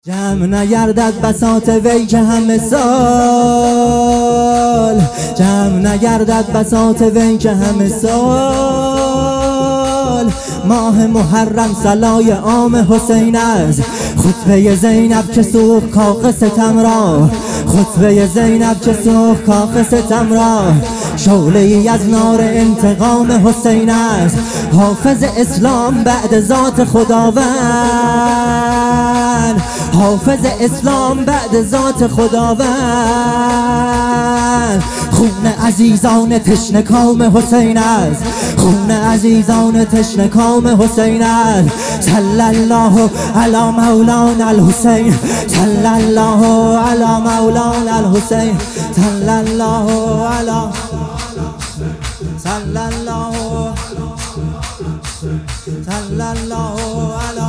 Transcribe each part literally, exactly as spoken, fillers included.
جمع نگردد بساط وی که همه سال، جمع نگردد بساط وی که همه سال. ماه محرم صلای عام حسین است، خطبه زینب که سوخت کاخ ستم را، خطبه زینب که سوخت کاخ ستم را. شعله ای از نار انتقام حسین است، حافظ اسلام بعد ذات خداوند، حافظ اسلام بعد ذات خداوند. خون عزیزان تشنه کام حسین است، خون عزیزان تشنه کام حسین است. صلی الله علی مولانا الحسین، صلی الله علی مولانا الحسین، صلی الله علی، صلی الله، صلی الله علی،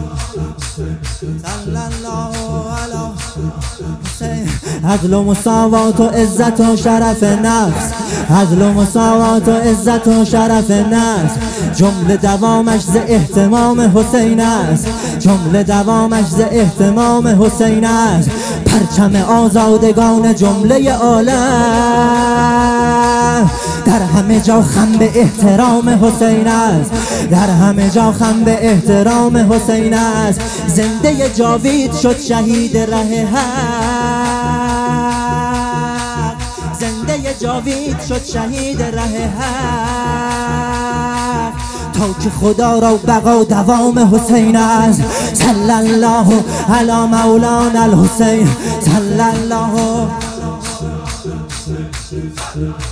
صلی الله علی حسین. عدل و مساوات و عزت و شرف نفس، عدل و مساوات و عزت و شرف نفس. جمله دوامش ز اهتمام حسین است، جمله دوامش ز اهتمام حسین است. پرچم آزادگان جمله عالم در همه جا خم به احترام حسین است، در همه جا خم به احترام حسین است. زنده جاوید شد شهید ره حق، زنده جاوید شد شهید ره حق. تا که خدا را بقا دوام حسین است. صلی الله علی مولانا الحسین، صلی الله.